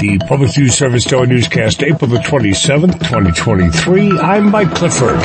The Public News Service Daily Newscast, April the 27th, 2023. I'm Mike Clifford.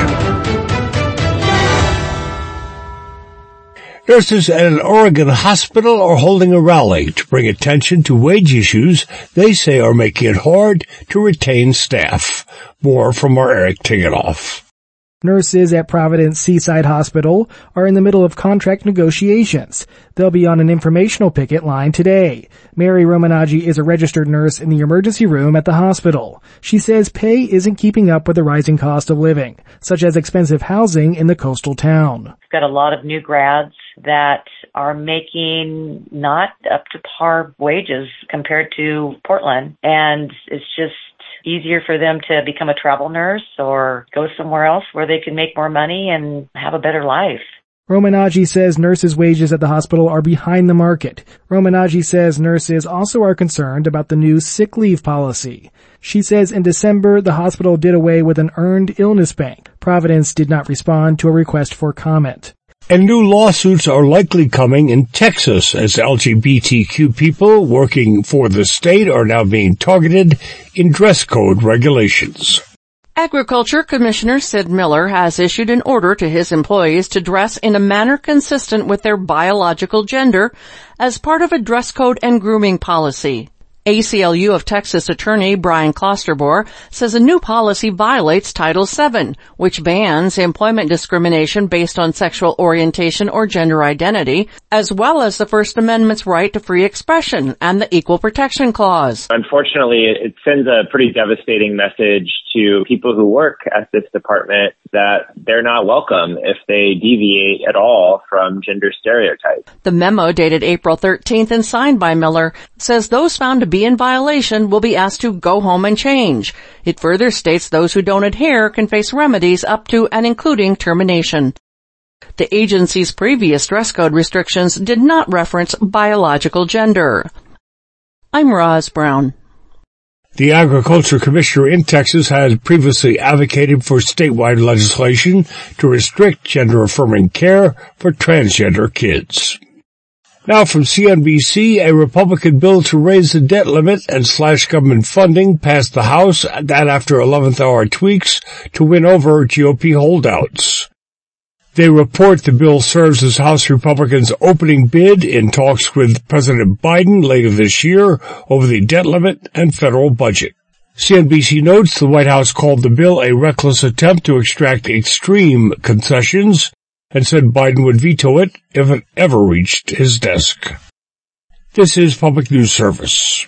Nurses at an Oregon hospital are holding a rally to bring attention to wage issues they say are making it hard to retain staff. More from our Eric Tinganoff. Nurses at Providence Seaside Hospital are in the middle of contract negotiations. They'll be on an informational picket line today. Mary Romanaggi is a registered nurse in the emergency room at the hospital. She says pay isn't keeping up with the rising cost of living, such as expensive housing in the coastal town. We've got a lot of new grads that are making not up to par wages compared to Portland, and it's just easier for them to become a travel nurse or go somewhere else where they can make more money and have a better life. Romanaggi says nurses' wages at the hospital are behind the market. Romanaggi says nurses also are concerned about the new sick leave policy. She says in December, the hospital did away with an earned illness bank. Providence did not respond to a request for comment. And new lawsuits are likely coming in Texas as LGBTQ people working for the state are now being targeted in dress code regulations. Agriculture Commissioner Sid Miller has issued an order to his employees to dress in a manner consistent with their biological gender as part of a dress code and grooming policy. ACLU of Texas attorney Brian Klosterbore says a new policy violates Title VII, which bans employment discrimination based on sexual orientation or gender identity, as well as the First Amendment's right to free expression and the Equal Protection Clause. Unfortunately, it sends a pretty devastating message to people who work at this department that they're not welcome if they deviate at all from gender stereotypes. The memo, dated April 13th and signed by Miller, says those found to be in violation will be asked to go home and change. It further states those who don't adhere can face remedies up to and including termination. The agency's previous dress code restrictions did not reference biological gender. I'm Roz Brown. The Agriculture Commissioner in Texas had previously advocated for statewide legislation to restrict gender-affirming care for transgender kids. Now from CNBC, a Republican bill to raise the debt limit and slash government funding passed the House, that after 11th hour tweaks to win over GOP holdouts. They report the bill serves as House Republicans' opening bid in talks with President Biden later this year over the debt limit and federal budget. CNBC notes the White House called the bill a reckless attempt to extract extreme concessions and said Biden would veto it if it ever reached his desk. This is Public News Service.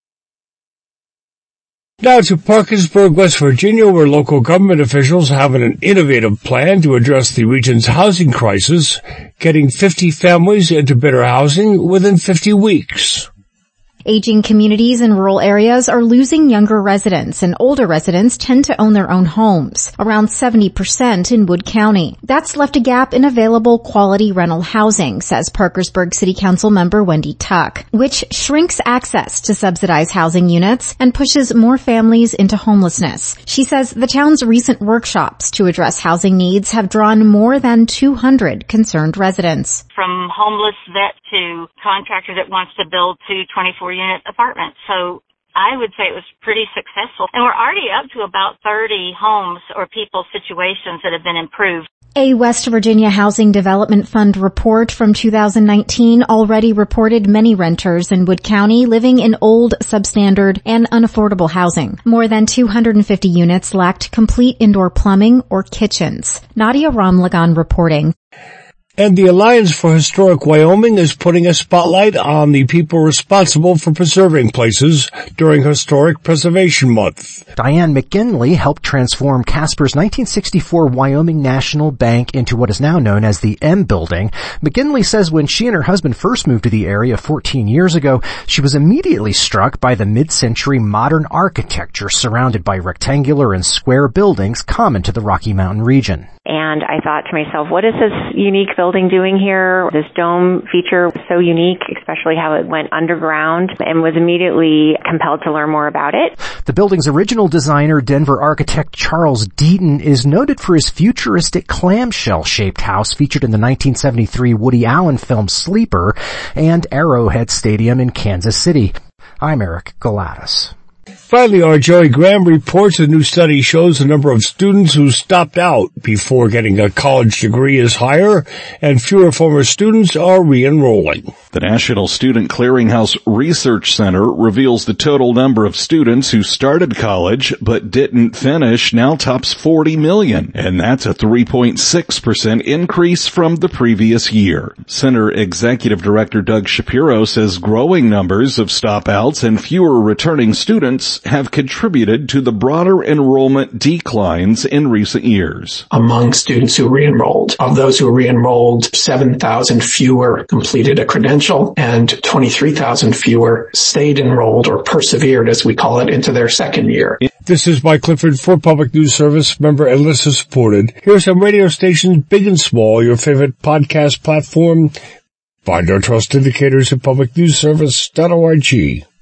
Now to Parkersburg, West Virginia, where local government officials have an innovative plan to address the region's housing crisis, getting 50 families into better housing within 50 weeks. Aging communities in rural areas are losing younger residents, and older residents tend to own their own homes, around 70% in Wood County. That's left a gap in available quality rental housing, says Parkersburg City Council member Wendy Tuck, which shrinks access to subsidized housing units and pushes more families into homelessness. She says the town's recent workshops to address housing needs have drawn more than 200 concerned residents. From homeless vet to contractor that wants to build 2 24-unit apartments. So I would say it was pretty successful. And we're already up to about 30 homes or people's situations that have been improved. A West Virginia Housing Development Fund report from 2019 already reported many renters in Wood County living in old, substandard, and unaffordable housing. More than 250 units lacked complete indoor plumbing or kitchens. Nadia Ramlagan reporting. And the Alliance for Historic Wyoming is putting a spotlight on the people responsible for preserving places during Historic Preservation Month. Diane McGinley helped transform Casper's 1964 Wyoming National Bank into what is now known as the M Building. McGinley says when she and her husband first moved to the area 14 years ago, she was immediately struck by the mid-century modern architecture surrounded by rectangular and square buildings common to the Rocky Mountain region. And I thought to myself, what is this unique building doing here? This dome feature was so unique, especially how it went underground, and was immediately compelled to learn more about it. The building's original designer, Denver architect Charles Deaton, is noted for his futuristic clamshell-shaped house featured in the 1973 Woody Allen film Sleeper and Arrowhead Stadium in Kansas City. I'm Eric Galatas. Finally, our Joey Graham reports a new study shows the number of students who stopped out before getting a college degree is higher, and fewer former students are re-enrolling. The National Student Clearinghouse Research Center reveals the total number of students who started college but didn't finish now tops 40 million, and that's a 3.6% increase from the previous year. Center Executive Director Doug Shapiro says growing numbers of stop-outs and fewer returning students have contributed to the broader enrollment declines in recent years. Among students who re-enrolled, of those who re-enrolled, 7,000 fewer completed a credential and 23,000 fewer stayed enrolled or persevered, as we call it, into their second year. This is Mike Clifford for Public News Service, member and listener supported. Here are some radio stations, big and small, your favorite podcast platform. Find our trust indicators at publicnewsservice.org.